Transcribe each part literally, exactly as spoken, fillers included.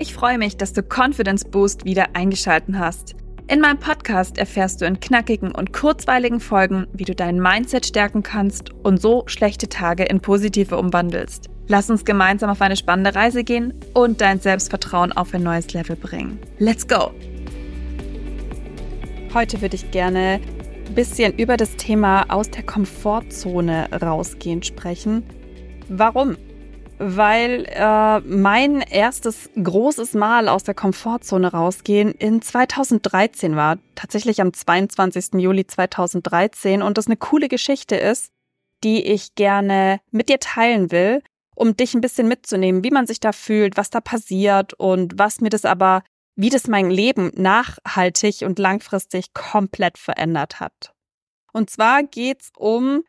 Ich freue mich, dass du Confidence Boost wieder eingeschaltet hast. In meinem Podcast erfährst du in knackigen und kurzweiligen Folgen, wie du dein Mindset stärken kannst und so schlechte Tage in positive umwandelst. Lass uns gemeinsam auf eine spannende Reise gehen und dein Selbstvertrauen auf ein neues Level bringen. Let's go! Heute würde ich gerne ein bisschen über das Thema aus der Komfortzone rausgehen sprechen. Warum? Weil äh, mein erstes großes Mal aus der Komfortzone rausgehen in zweitausenddreizehn war. Tatsächlich am zweiundzwanzigsten Juli zweitausenddreizehn. Und das eine coole Geschichte ist, die ich gerne mit dir teilen will, um dich ein bisschen mitzunehmen, wie man sich da fühlt, was da passiert und was mir das aber, wie das mein Leben nachhaltig und langfristig komplett verändert hat. Und zwar geht's um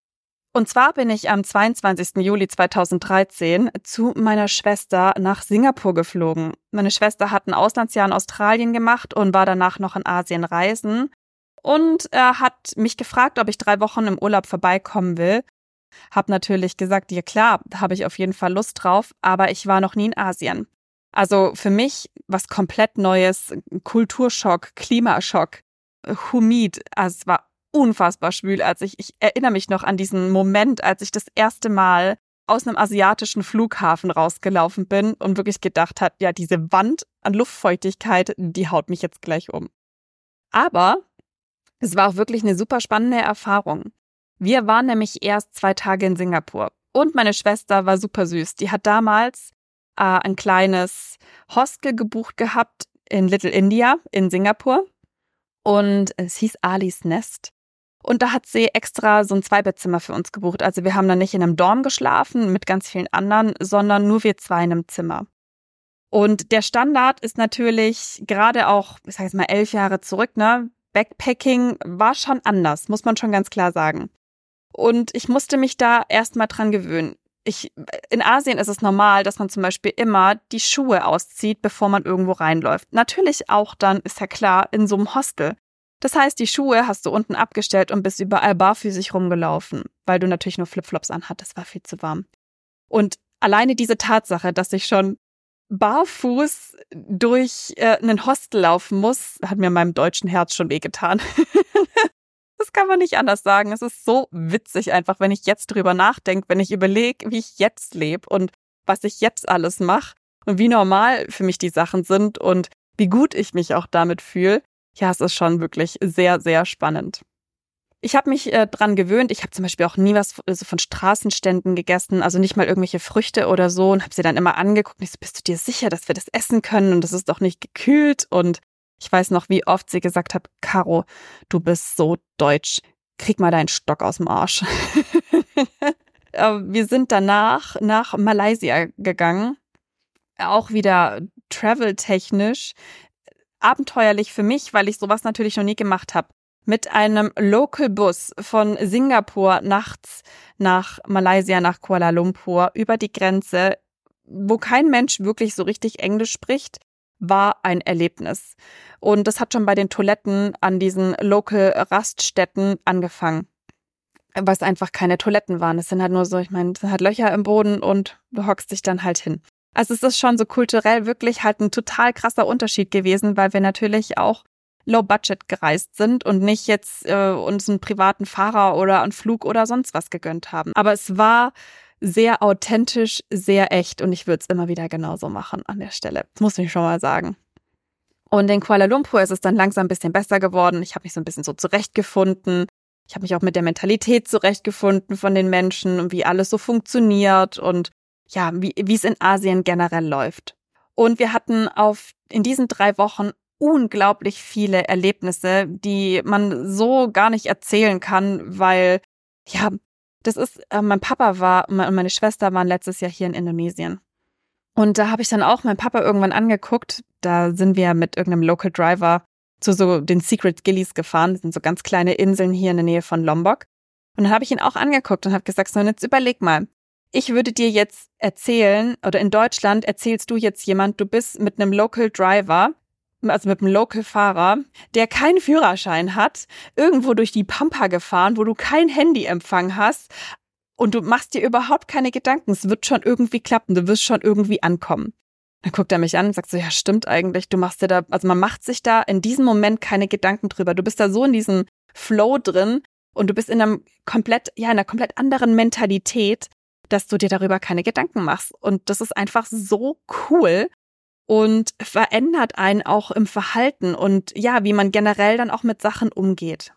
Und zwar bin ich am zweiundzwanzigsten Juli zweitausenddreizehn zu meiner Schwester nach Singapur geflogen. Meine Schwester hat ein Auslandsjahr in Australien gemacht und war danach noch in Asien reisen. Und er hat mich gefragt, ob ich drei Wochen im Urlaub vorbeikommen will. Hab natürlich gesagt, ja klar, da habe ich auf jeden Fall Lust drauf, aber ich war noch nie in Asien. Also für mich was komplett Neues, Kulturschock, Klimaschock, humid, also es war unfassbar schwül, als ich, ich erinnere mich noch an diesen Moment, als ich das erste Mal aus einem asiatischen Flughafen rausgelaufen bin und wirklich gedacht hat, ja, diese Wand an Luftfeuchtigkeit, die haut mich jetzt gleich um. Aber es war auch wirklich eine super spannende Erfahrung. Wir waren nämlich erst zwei Tage in Singapur und meine Schwester war super süß. Die hat damals äh, ein kleines Hostel gebucht gehabt in Little India in Singapur und es hieß Ali's Nest. Und da hat sie extra so ein Zweibettzimmer für uns gebucht. Also wir haben dann nicht in einem Dorm geschlafen mit ganz vielen anderen, sondern nur wir zwei in einem Zimmer. Und der Standard ist natürlich gerade auch, ich sage jetzt mal elf Jahre zurück, ne? Backpacking war schon anders, muss man schon ganz klar sagen. Und ich musste mich da erstmal dran gewöhnen. Ich, in Asien ist es normal, dass man zum Beispiel immer die Schuhe auszieht, bevor man irgendwo reinläuft. Natürlich auch dann, ist ja klar, in so einem Hostel. Das heißt, die Schuhe hast du unten abgestellt und bist überall barfüßig rumgelaufen, weil du natürlich nur Flipflops anhattest, war viel zu warm. Und alleine diese Tatsache, dass ich schon barfuß durch äh, einen Hostel laufen muss, hat mir meinem deutschen Herz schon wehgetan. Das kann man nicht anders sagen. Es ist so witzig einfach, wenn ich jetzt drüber nachdenke, wenn ich überlege, wie ich jetzt lebe und was ich jetzt alles mache und wie normal für mich die Sachen sind und wie gut ich mich auch damit fühle. Ja, es ist schon wirklich sehr, sehr spannend. Ich habe mich äh, dran gewöhnt. Ich habe zum Beispiel auch nie was also von Straßenständen gegessen, also nicht mal irgendwelche Früchte oder so und habe sie dann immer angeguckt. Und ich so, bist du dir sicher, dass wir das essen können? Und das ist doch nicht gekühlt. Und ich weiß noch, wie oft sie gesagt hat, Caro, du bist so deutsch. Krieg mal deinen Stock aus dem Arsch. Wir sind danach nach Malaysia gegangen. Auch wieder travel-technisch. Abenteuerlich für mich, weil ich sowas natürlich noch nie gemacht habe. Mit einem Local-Bus von Singapur nachts nach Malaysia, nach Kuala Lumpur, über die Grenze, wo kein Mensch wirklich so richtig Englisch spricht, war ein Erlebnis. Und das hat schon bei den Toiletten an diesen Local-Raststätten angefangen, weil es einfach keine Toiletten waren. Es sind halt nur so, ich meine, es sind halt Löcher im Boden und du hockst dich dann halt hin. Also es ist schon so kulturell wirklich halt ein total krasser Unterschied gewesen, weil wir natürlich auch low budget gereist sind und nicht jetzt äh, uns einen privaten Fahrer oder einen Flug oder sonst was gegönnt haben. Aber es war sehr authentisch, sehr echt und ich würde es immer wieder genauso machen an der Stelle. Das muss ich schon mal sagen. Und in Kuala Lumpur ist es dann langsam ein bisschen besser geworden. Ich habe mich so ein bisschen so zurechtgefunden. Ich habe mich auch mit der Mentalität zurechtgefunden von den Menschen und wie alles so funktioniert und ja, wie wie es in Asien generell läuft. Und wir hatten auf in diesen drei Wochen unglaublich viele Erlebnisse, die man so gar nicht erzählen kann, weil, ja, das ist, äh, mein Papa war und meine Schwester waren letztes Jahr hier in Indonesien. Und da habe ich dann auch meinen Papa irgendwann angeguckt, da sind wir mit irgendeinem Local Driver zu so den Secret Gillies gefahren, das sind so ganz kleine Inseln hier in der Nähe von Lombok. Und dann habe ich ihn auch angeguckt und habe gesagt, so, jetzt überleg mal, ich würde dir jetzt erzählen, oder in Deutschland erzählst du jetzt jemand, du bist mit einem Local Driver, also mit einem Local-Fahrer, der keinen Führerschein hat, irgendwo durch die Pampa gefahren, wo du kein Handyempfang hast und du machst dir überhaupt keine Gedanken. Es wird schon irgendwie klappen, du wirst schon irgendwie ankommen. Dann guckt er mich an und sagt so, ja, stimmt eigentlich, du machst dir da, also man macht sich da in diesem Moment keine Gedanken drüber. Du bist da so in diesem Flow drin und du bist in einem komplett, ja, in einer komplett anderen Mentalität, dass du dir darüber keine Gedanken machst. Und das ist einfach so cool und verändert einen auch im Verhalten und ja, wie man generell dann auch mit Sachen umgeht.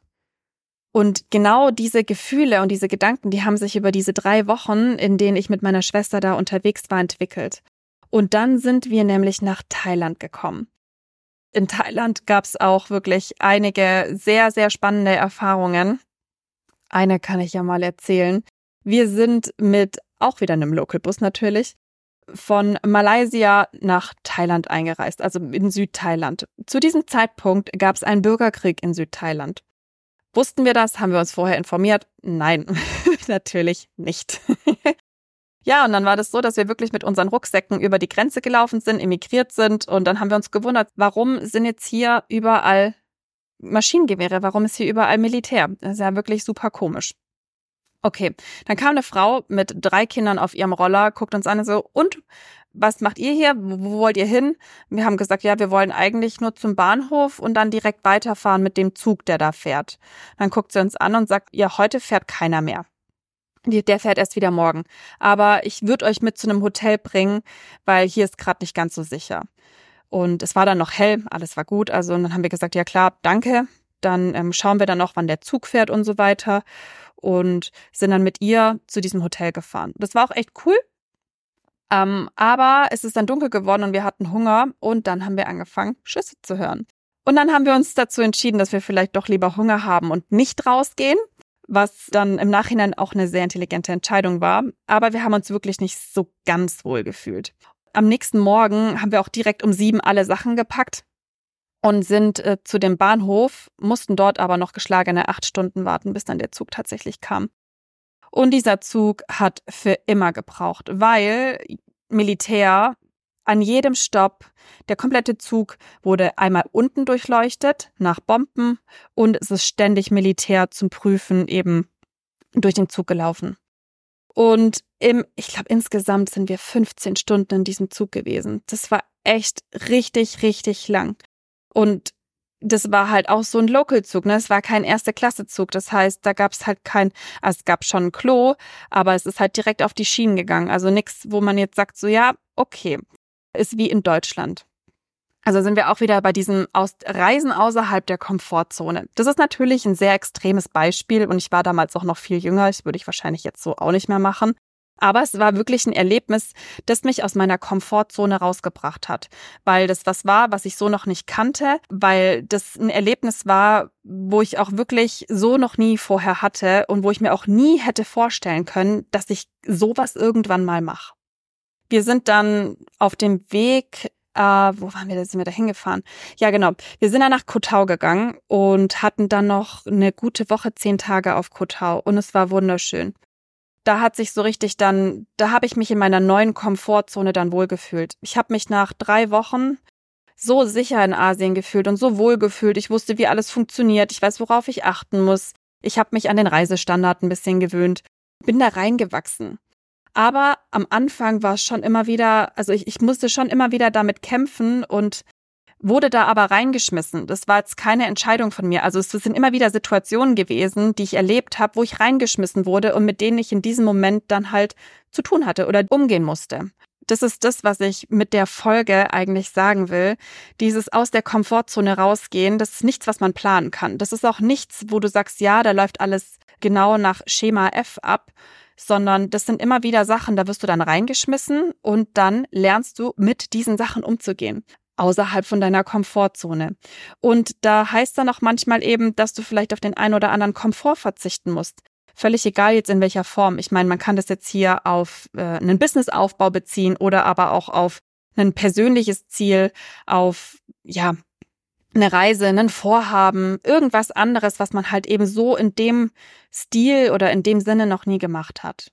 Und genau diese Gefühle und diese Gedanken, die haben sich über diese drei Wochen, in denen ich mit meiner Schwester da unterwegs war, entwickelt. Und dann sind wir nämlich nach Thailand gekommen. In Thailand gab es auch wirklich einige sehr, sehr spannende Erfahrungen. Eine kann ich ja mal erzählen. Wir sind mit, auch wieder einem Localbus natürlich, von Malaysia nach Thailand eingereist, also in Südthailand. Zu diesem Zeitpunkt gab es einen Bürgerkrieg in Südthailand. Wussten wir das? Haben wir uns vorher informiert? Nein, natürlich nicht. Ja, und dann war das so, dass wir wirklich mit unseren Rucksäcken über die Grenze gelaufen sind, emigriert sind und dann haben wir uns gewundert, warum sind jetzt hier überall Maschinengewehre, warum ist hier überall Militär? Das ist ja wirklich super komisch. Okay, dann kam eine Frau mit drei Kindern auf ihrem Roller, guckt uns an und so, und was macht ihr hier? Wo wollt ihr hin? Wir haben gesagt, ja, wir wollen eigentlich nur zum Bahnhof und dann direkt weiterfahren mit dem Zug, der da fährt. Dann guckt sie uns an und sagt, ja, heute fährt keiner mehr. Der fährt erst wieder morgen. Aber ich würde euch mit zu einem Hotel bringen, weil hier ist gerade nicht ganz so sicher. Und es war dann noch hell, alles war gut. Also und dann haben wir gesagt, ja klar, danke. Dann ähm, schauen wir dann noch, wann der Zug fährt und so weiter. Und sind dann mit ihr zu diesem Hotel gefahren. Das war auch echt cool. Ähm, aber es ist dann dunkel geworden und wir hatten Hunger und dann haben wir angefangen, Schüsse zu hören. Und dann haben wir uns dazu entschieden, dass wir vielleicht doch lieber Hunger haben und nicht rausgehen, was dann im Nachhinein auch eine sehr intelligente Entscheidung war. Aber wir haben uns wirklich nicht so ganz wohl gefühlt. Am nächsten Morgen haben wir auch direkt um sieben alle Sachen gepackt und sind äh, zu dem Bahnhof, mussten dort aber noch geschlagene acht Stunden warten, bis dann der Zug tatsächlich kam. Und dieser Zug hat für immer gebraucht, weil Militär an jedem Stopp, der komplette Zug wurde einmal unten durchleuchtet nach Bomben und es ist ständig Militär zum Prüfen eben durch den Zug gelaufen. Und im, ich glaube, insgesamt sind wir fünfzehn Stunden in diesem Zug gewesen. Das war echt richtig, richtig lang. Und das war halt auch so ein Local-Zug, ne? Es war kein Erste-Klasse-Zug. Das heißt, da gab es halt kein, also es gab schon ein Klo, aber es ist halt direkt auf die Schienen gegangen. Also nichts, wo man jetzt sagt, so ja, okay, ist wie in Deutschland. Also sind wir auch wieder bei diesem Aus- Reisen außerhalb der Komfortzone. Das ist natürlich ein sehr extremes Beispiel und ich war damals auch noch viel jünger. Das würde ich wahrscheinlich jetzt so auch nicht mehr machen. Aber es war wirklich ein Erlebnis, das mich aus meiner Komfortzone rausgebracht hat, weil das was war, was ich so noch nicht kannte, weil das ein Erlebnis war, wo ich auch wirklich so noch nie vorher hatte und wo ich mir auch nie hätte vorstellen können, dass ich sowas irgendwann mal mache. Wir sind dann auf dem Weg, äh, wo waren wir, da sind wir da hingefahren? Ja, genau. Wir sind dann nach Koh Tao gegangen und hatten dann noch eine gute Woche, zehn Tage auf Koh Tao und es war wunderschön. Da hat sich so richtig dann, da habe ich mich in meiner neuen Komfortzone dann wohlgefühlt. Ich habe mich nach drei Wochen so sicher in Asien gefühlt und so wohl gefühlt. Ich wusste, wie alles funktioniert. Ich weiß, worauf ich achten muss. Ich habe mich an den Reisestandard ein bisschen gewöhnt. Bin da reingewachsen. Aber am Anfang war es schon immer wieder, also ich, ich musste schon immer wieder damit kämpfen und wurde da aber reingeschmissen. Das war jetzt keine Entscheidung von mir. Also es sind immer wieder Situationen gewesen, die ich erlebt habe, wo ich reingeschmissen wurde und mit denen ich in diesem Moment dann halt zu tun hatte oder umgehen musste. Das ist das, was ich mit der Folge eigentlich sagen will. Dieses aus der Komfortzone rausgehen, das ist nichts, was man planen kann. Das ist auch nichts, wo du sagst, ja, da läuft alles genau nach Schema F ab, sondern das sind immer wieder Sachen, da wirst du dann reingeschmissen und dann lernst du mit diesen Sachen umzugehen. Außerhalb von deiner Komfortzone. Und da heißt dann auch manchmal eben, dass du vielleicht auf den einen oder anderen Komfort verzichten musst. Völlig egal jetzt in welcher Form. Ich meine, man kann das jetzt hier auf äh, einen Businessaufbau beziehen oder aber auch auf ein persönliches Ziel, auf ja eine Reise, ein Vorhaben, irgendwas anderes, was man halt eben so in dem Stil oder in dem Sinne noch nie gemacht hat.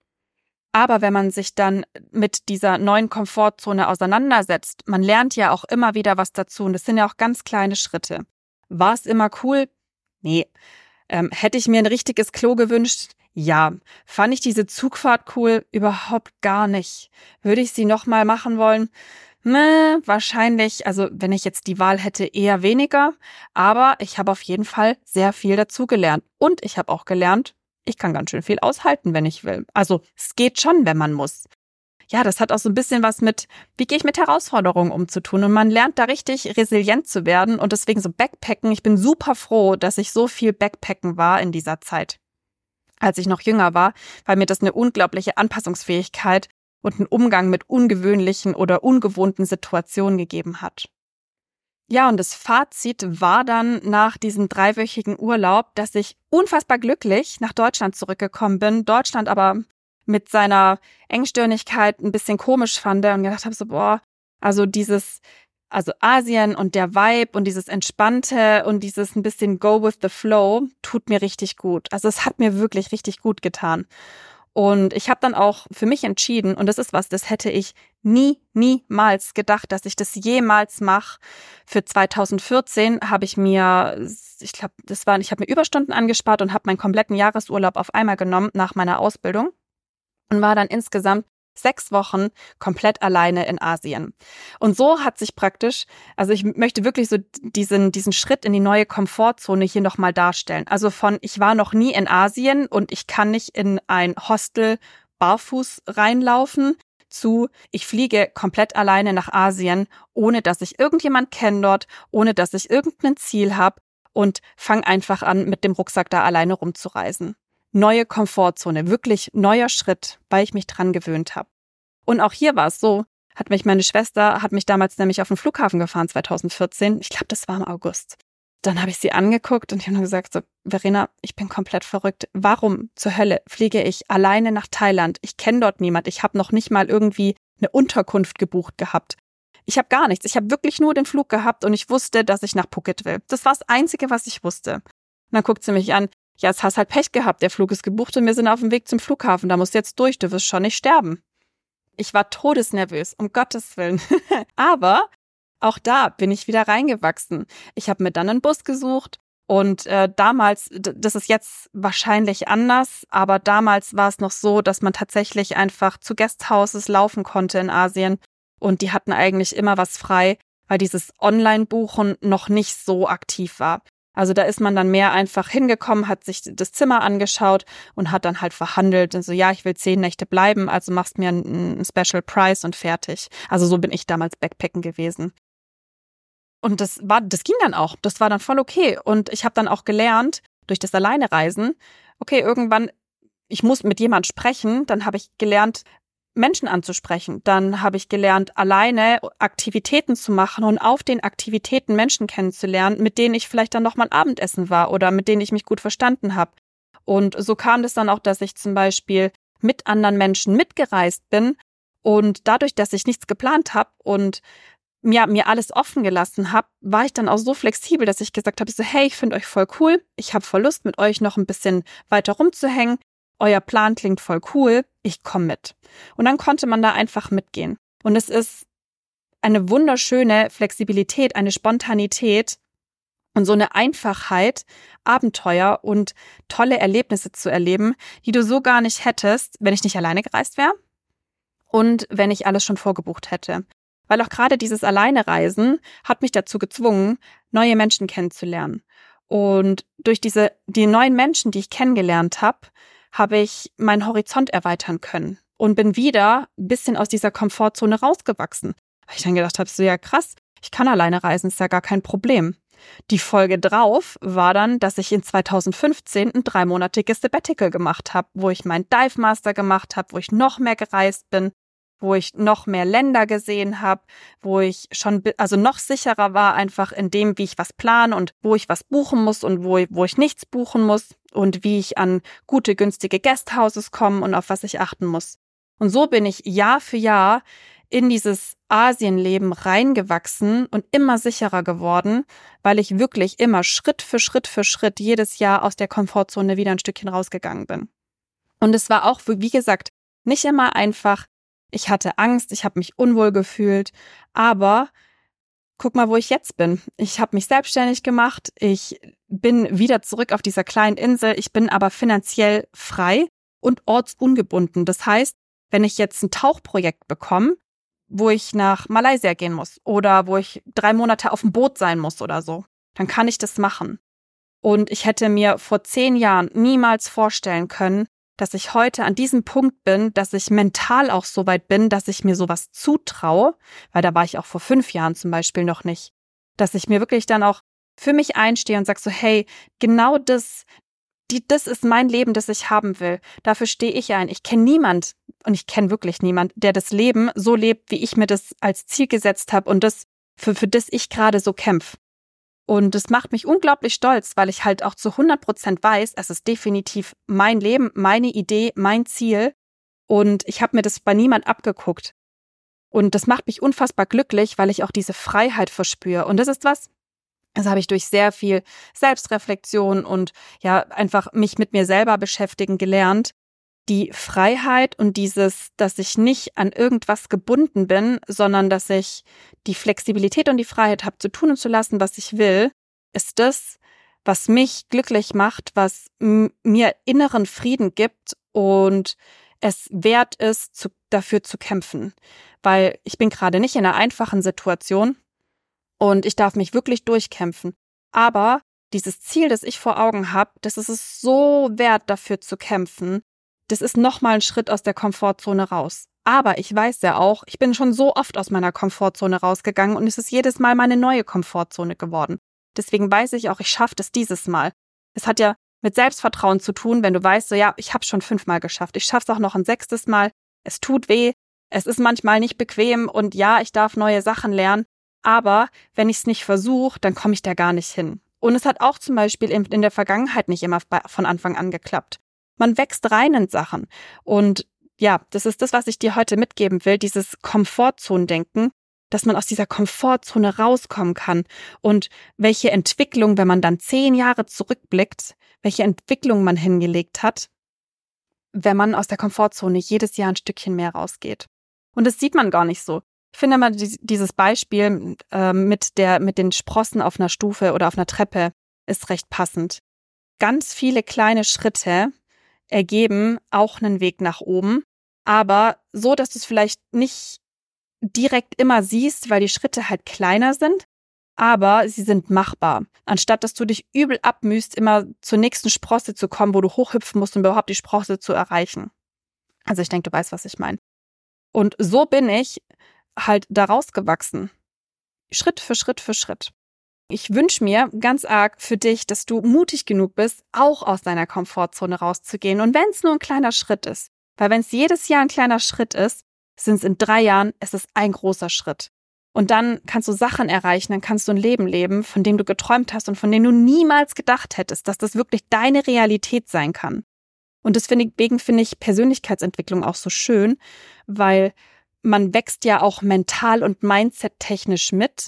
Aber wenn man sich dann mit dieser neuen Komfortzone auseinandersetzt, man lernt ja auch immer wieder was dazu und das sind ja auch ganz kleine Schritte. War es immer cool? Nee. Ähm, hätte ich mir ein richtiges Klo gewünscht? Ja. Fand ich diese Zugfahrt cool? Überhaupt gar nicht. Würde ich sie nochmal machen wollen? Ne, wahrscheinlich, also wenn ich jetzt die Wahl hätte, eher weniger. Aber ich habe auf jeden Fall sehr viel dazugelernt. Und ich habe auch gelernt, ich kann ganz schön viel aushalten, wenn ich will. Also es geht schon, wenn man muss. Ja, das hat auch so ein bisschen was mit, wie gehe ich mit Herausforderungen um zu tun. Und man lernt da richtig resilient zu werden. Und deswegen so Backpacken. Ich bin super froh, dass ich so viel Backpacken war in dieser Zeit, als ich noch jünger war, weil mir das eine unglaubliche Anpassungsfähigkeit und einen Umgang mit ungewöhnlichen oder ungewohnten Situationen gegeben hat. Ja, und das Fazit war dann nach diesem dreiwöchigen Urlaub, dass ich unfassbar glücklich nach Deutschland zurückgekommen bin, Deutschland aber mit seiner Engstirnigkeit ein bisschen komisch fand und gedacht habe so, boah, also dieses, also Asien und der Vibe und dieses Entspannte und dieses ein bisschen Go with the Flow tut mir richtig gut. Also es hat mir wirklich richtig gut getan. Und ich habe dann auch für mich entschieden, und das ist was, das hätte ich nie, niemals gedacht, dass ich das jemals mache. Für zwanzig vierzehn habe ich mir, ich glaube, das waren, ich habe mir Überstunden angespart und habe meinen kompletten Jahresurlaub auf einmal genommen nach meiner Ausbildung und war dann insgesamt sechs Wochen komplett alleine in Asien. Und so hat sich praktisch, also ich möchte wirklich so diesen, diesen Schritt in die neue Komfortzone hier nochmal darstellen. Also von, ich war noch nie in Asien und ich kann nicht in ein Hostel barfuß reinlaufen, zu, ich fliege komplett alleine nach Asien, ohne dass ich irgendjemand kenne dort, ohne dass ich irgendein Ziel habe und fange einfach an, mit dem Rucksack da alleine rumzureisen. Neue Komfortzone, wirklich neuer Schritt, weil ich mich dran gewöhnt habe. Und auch hier war es so, hat mich meine Schwester, hat mich damals nämlich auf den Flughafen gefahren, zwanzig vierzehn. Ich glaube, das war im August. Dann habe ich sie angeguckt und ich habe nur gesagt, so, Verena, ich bin komplett verrückt. Warum zur Hölle fliege ich alleine nach Thailand? Ich kenne dort niemand. Ich habe noch nicht mal irgendwie eine Unterkunft gebucht gehabt. Ich habe gar nichts. Ich habe wirklich nur den Flug gehabt und ich wusste, dass ich nach Phuket will. Das war das Einzige, was ich wusste. Und dann guckt sie mich an. Ja, jetzt hast halt Pech gehabt. Der Flug ist gebucht und wir sind auf dem Weg zum Flughafen. Da musst du jetzt durch. Du wirst schon nicht sterben. Ich war todesnervös, um Gottes Willen. Aber auch da bin ich wieder reingewachsen. Ich habe mir dann einen Bus gesucht und äh, damals, das ist jetzt wahrscheinlich anders, aber damals war es noch so, dass man tatsächlich einfach zu Guesthouses laufen konnte in Asien und die hatten eigentlich immer was frei, weil dieses Online-Buchen noch nicht so aktiv war. Also da ist man dann mehr einfach hingekommen, hat sich das Zimmer angeschaut und hat dann halt verhandelt. Und so, ja, ich will zehn Nächte bleiben, also machst mir einen Special Price und fertig. Also so bin ich damals Backpacken gewesen. Und das war, das ging dann auch. Das war dann voll okay. Und ich habe dann auch gelernt, durch das Alleinereisen, okay, irgendwann, ich muss mit jemand sprechen, dann habe ich gelernt, Menschen anzusprechen. Dann habe ich gelernt, alleine Aktivitäten zu machen und auf den Aktivitäten Menschen kennenzulernen, mit denen ich vielleicht dann noch mal Abendessen war oder mit denen ich mich gut verstanden habe. Und so kam es dann auch, dass ich zum Beispiel mit anderen Menschen mitgereist bin und dadurch, dass ich nichts geplant habe und ja, mir alles offen gelassen habe, war ich dann auch so flexibel, dass ich gesagt habe, so, hey, ich finde euch voll cool, ich habe voll Lust, mit euch noch ein bisschen weiter rumzuhängen. Euer Plan klingt voll cool, ich komme mit. Und dann konnte man da einfach mitgehen. Und es ist eine wunderschöne Flexibilität, eine Spontanität und so eine Einfachheit, Abenteuer und tolle Erlebnisse zu erleben, die du so gar nicht hättest, wenn ich nicht alleine gereist wäre und wenn ich alles schon vorgebucht hätte. Weil auch gerade dieses Alleinereisen hat mich dazu gezwungen, neue Menschen kennenzulernen. Und durch diese die neuen Menschen, die ich kennengelernt habe, habe ich meinen Horizont erweitern können und bin wieder ein bisschen aus dieser Komfortzone rausgewachsen. Weil ich dann gedacht habe, so ja krass, ich kann alleine reisen, ist ja gar kein Problem. Die Folge drauf war dann, dass ich in zwanzig fünfzehn ein dreimonatiges Sabbatical gemacht habe, wo ich meinen Dive Master gemacht habe, wo ich noch mehr gereist bin, wo ich noch mehr Länder gesehen habe, wo ich schon also noch sicherer war einfach in dem, wie ich was plane und wo ich was buchen muss und wo, wo ich nichts buchen muss und wie ich an gute, günstige Guesthouses komme und auf was ich achten muss. Und so bin ich Jahr für Jahr in dieses Asienleben reingewachsen und immer sicherer geworden, weil ich wirklich immer Schritt für Schritt für Schritt jedes Jahr aus der Komfortzone wieder ein Stückchen rausgegangen bin. Und es war auch, wie gesagt, nicht immer einfach. Ich hatte Angst, ich habe mich unwohl gefühlt, aber guck mal, wo ich jetzt bin. Ich habe mich selbstständig gemacht, ich bin wieder zurück auf dieser kleinen Insel, ich bin aber finanziell frei und ortsungebunden. Das heißt, wenn ich jetzt ein Tauchprojekt bekomme, wo ich nach Malaysia gehen muss oder wo ich drei Monate auf dem Boot sein muss oder so, dann kann ich das machen. Und ich hätte mir vor zehn Jahren niemals vorstellen können, dass ich heute an diesem Punkt bin, dass ich mental auch so weit bin, dass ich mir sowas zutraue, weil da war ich auch vor fünf Jahren zum Beispiel noch nicht, dass ich mir wirklich dann auch für mich einstehe und sage so, hey, genau das, die, das ist mein Leben, das ich haben will. Dafür stehe ich ein. Ich kenne niemand, und ich kenne wirklich niemand, der das Leben so lebt, wie ich mir das als Ziel gesetzt habe und das, für, für das ich gerade so kämpfe. Und das macht mich unglaublich stolz, weil ich halt auch zu hundert Prozent weiß, es ist definitiv mein Leben, meine Idee, mein Ziel. Und ich habe mir das bei niemand abgeguckt. Und das macht mich unfassbar glücklich, weil ich auch diese Freiheit verspüre. Und das ist was, das habe ich durch sehr viel Selbstreflexion und ja einfach mich mit mir selber beschäftigen gelernt. Die Freiheit und dieses, dass ich nicht an irgendwas gebunden bin, sondern dass ich die Flexibilität und die Freiheit habe, zu tun und zu lassen, was ich will, ist das, was mich glücklich macht, was m- mir inneren Frieden gibt und es wert ist, zu, dafür zu kämpfen. Weil ich bin gerade nicht in einer einfachen Situation und ich darf mich wirklich durchkämpfen. Aber dieses Ziel, das ich vor Augen habe, das ist es so wert, dafür zu kämpfen. Das ist nochmal ein Schritt aus der Komfortzone raus. Aber ich weiß ja auch, ich bin schon so oft aus meiner Komfortzone rausgegangen und es ist jedes Mal meine neue Komfortzone geworden. Deswegen weiß ich auch, ich schaffe das dieses Mal. Es hat ja mit Selbstvertrauen zu tun, wenn du weißt, so ja, ich habe es schon fünfmal geschafft. Ich schaffe es auch noch ein sechstes Mal. Es tut weh. Es ist manchmal nicht bequem und ja, ich darf neue Sachen lernen. Aber wenn ich es nicht versuche, dann komme ich da gar nicht hin. Und es hat auch zum Beispiel in, in der Vergangenheit nicht immer von Anfang an geklappt. Man wächst rein in Sachen. Und ja, das ist das, was ich dir heute mitgeben will, dieses Komfortzonendenken, dass man aus dieser Komfortzone rauskommen kann und welche Entwicklung, wenn man dann zehn Jahre zurückblickt, welche Entwicklung man hingelegt hat, wenn man aus der Komfortzone jedes Jahr ein Stückchen mehr rausgeht. Und das sieht man gar nicht so. Ich finde mal dieses Beispiel äh, mit der, mit den Sprossen auf einer Stufe oder auf einer Treppe ist recht passend. Ganz viele kleine Schritte ergeben auch einen Weg nach oben, aber so, dass du es vielleicht nicht direkt immer siehst, weil die Schritte halt kleiner sind, aber sie sind machbar. Anstatt, dass du dich übel abmühst, immer zur nächsten Sprosse zu kommen, wo du hochhüpfen musst, um überhaupt die Sprosse zu erreichen. Also ich denke, du weißt, was ich meine. Und so bin ich halt da rausgewachsen. Schritt für Schritt für Schritt. Ich wünsche mir ganz arg für dich, dass du mutig genug bist, auch aus deiner Komfortzone rauszugehen. Und wenn es nur ein kleiner Schritt ist, weil wenn es jedes Jahr ein kleiner Schritt ist, sind es in drei Jahren, es ist ein großer Schritt. Und dann kannst du Sachen erreichen, dann kannst du ein Leben leben, von dem du geträumt hast und von dem du niemals gedacht hättest, dass das wirklich deine Realität sein kann. Und deswegen finde ich Persönlichkeitsentwicklung auch so schön, weil man wächst ja auch mental und mindset-technisch mit.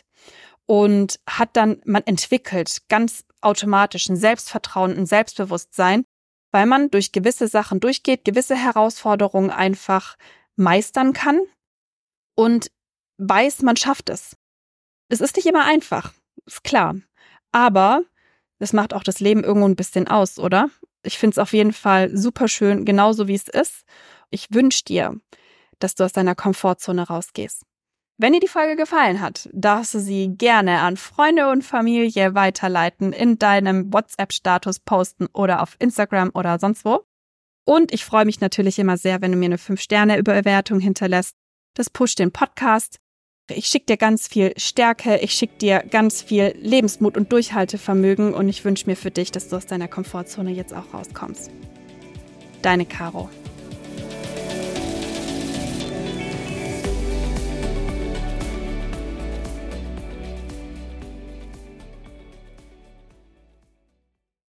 Und hat dann, man entwickelt ganz automatisch ein Selbstvertrauen, ein Selbstbewusstsein, weil man durch gewisse Sachen durchgeht, gewisse Herausforderungen einfach meistern kann und weiß, man schafft es. Es ist nicht immer einfach, ist klar. Aber das macht auch das Leben irgendwo ein bisschen aus, oder? Ich finde es auf jeden Fall super schön, genauso wie es ist. Ich wünsche dir, dass du aus deiner Komfortzone rausgehst. Wenn dir die Folge gefallen hat, darfst du sie gerne an Freunde und Familie weiterleiten, in deinem WhatsApp-Status posten oder auf Instagram oder sonst wo. Und ich freue mich natürlich immer sehr, wenn du mir eine fünf Sterne Bewertung hinterlässt. Das pusht den Podcast. Ich schicke dir ganz viel Stärke, ich schicke dir ganz viel Lebensmut und Durchhaltevermögen und ich wünsche mir für dich, dass du aus deiner Komfortzone jetzt auch rauskommst. Deine Caro.